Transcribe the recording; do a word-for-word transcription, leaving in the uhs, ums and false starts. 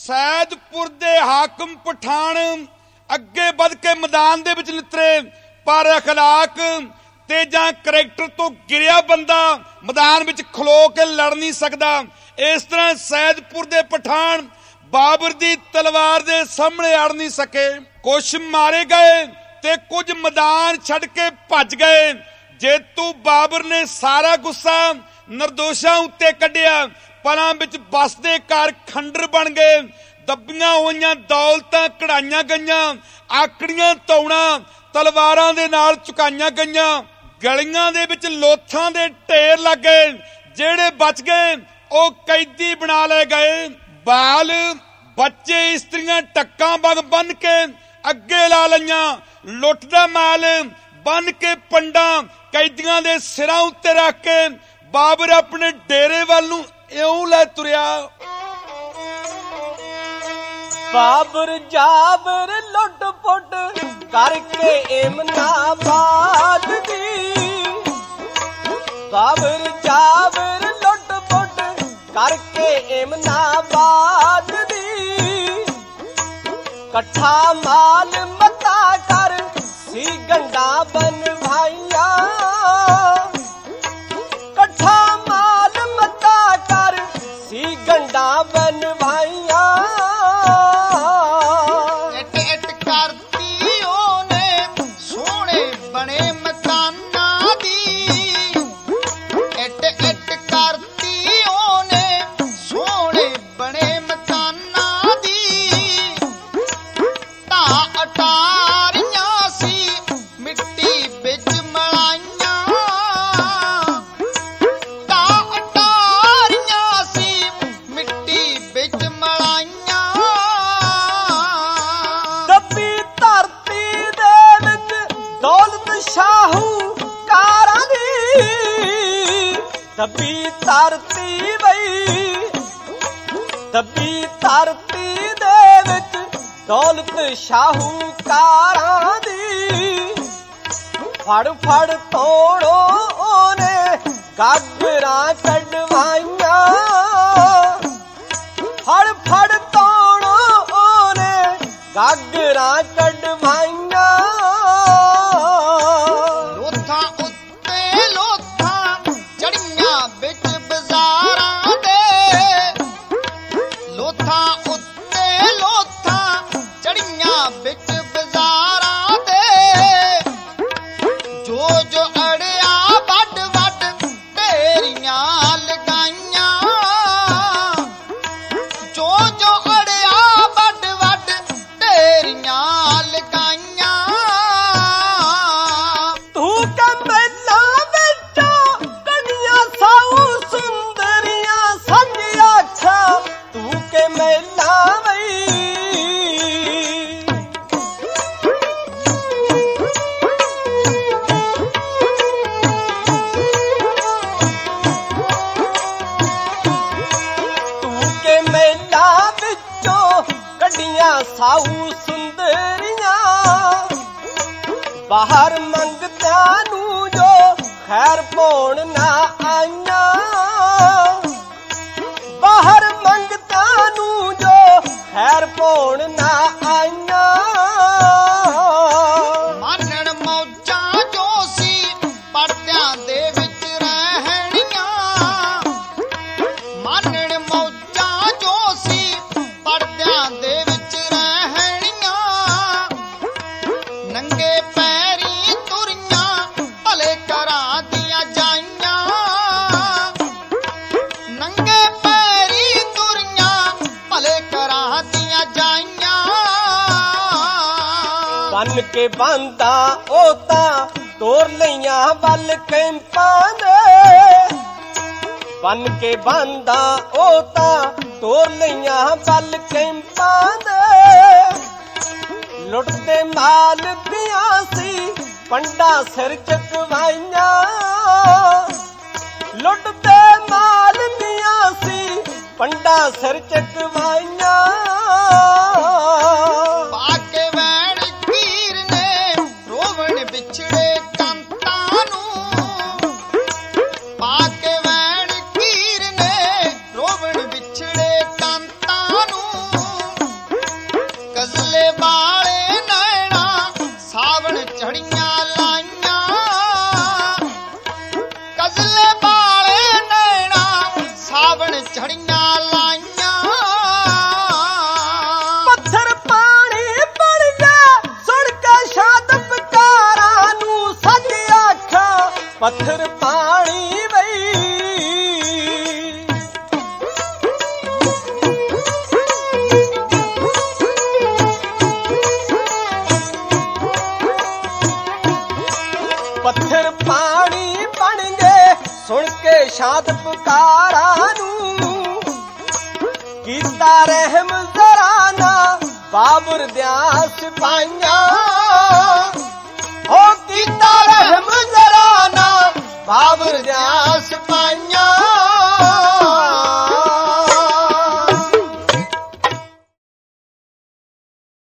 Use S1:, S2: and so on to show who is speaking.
S1: सैदपुर दे हाकम पठान अगे बढ़ के मैदान दे विच नितरे, पर अखलाक ते जां करैक्टर तो गिरिया बंदा मैदान विच खलो के लड़ नहीं सकदा। इस तरह सैदपुर दे पठान बाबर दी तलवार दे सामने अड़ नहीं सके। कुछ मारे गए ते कुछ मैदान छड़ के भज गए। जेतू बाबर ने सारा गुस्सा निर्दोषां उत्ते कढ़िया। पलां विच बसदे घर खंडर बन गए। दबियां होईयां दौलतां कढ़ाईयां गईयां, आकड़ियां तौणा तलवारां दे नाल चुकाईयां गईयां। गलियां दे विच लोथां दे ढेर लग गए। जेड़े बच गए ओ कैदी बना लए गए। बाल बच्चे इस्त्रियां टक्कां बग बन के अगे ला लईयां। लुट दा माल बन के पंडा कैदियां दे सिरां उत्ते रख के बाबर अपने डेरे वल नूं इउं लै तुरिया।
S2: बाबर जाबर लुट पुट करके इमनाबाद दी। बाबर जाबर लुट पुट करके इमनाबाद दी। कट्ठा माल मता कर सी गंडा बन भाइया। कट्ठा माल मता कर सी गंडा बन भाइया। दबी धरती बई दबी धरती दे विच दौलत शाहूकारां दी। फड़ फड़ तोड़ो ओने गागरां कढवाइयां। फड़ फड़ तोड़ो ओने गागरां कढवाइयां। साऊ सुंदरियां बाहर मंगत्या नू जो खैर पौण ना आईया। बाहर मंगत्या नू जो खैर पौण ना आईया।
S3: मानण मौजा जो सी पर्दियां दे विच रहणियां। मानण मौजा जो सी पर्दियां दे
S2: बन के बांदा ओता तोर लईयां वल कैंपां दे। बन के बांदा ओता तोर लईयां वल कैंपां दे। लुटदे माल दियां सी पंडा सिर चकवाइयां। लुटदे माल दियां सी पंडा सिर चकवाइयां।
S3: बिछड़े कंतां नूं पाके वैण कीर ने रोवण बिछड़े कंतां नूं।
S2: ਪੱਥਰ ਪਾਣੀ ਵਈ ਪੱਥਰ ਪਾਣੀ ਬਣ ਗਏ ਸੁਣ ਕੇ ਸ਼ਾਦ ਪੁਕਾਰਾਂ ਨੂੰ ਕੀਤਾ ਰਹਿਮ ਜ਼ਰਾ ਨਾ ਬਾਬਰ ਦਿਆਂ ਸਿਪਾਹੀਆਂ ਹੋ ਕੀਤਾ ਰਹਿਮ ਜ਼ਰਾ ਨਾ ਬਾਬਰ ਦਿਆਂ ਸਿਪਾਹੀਆਂ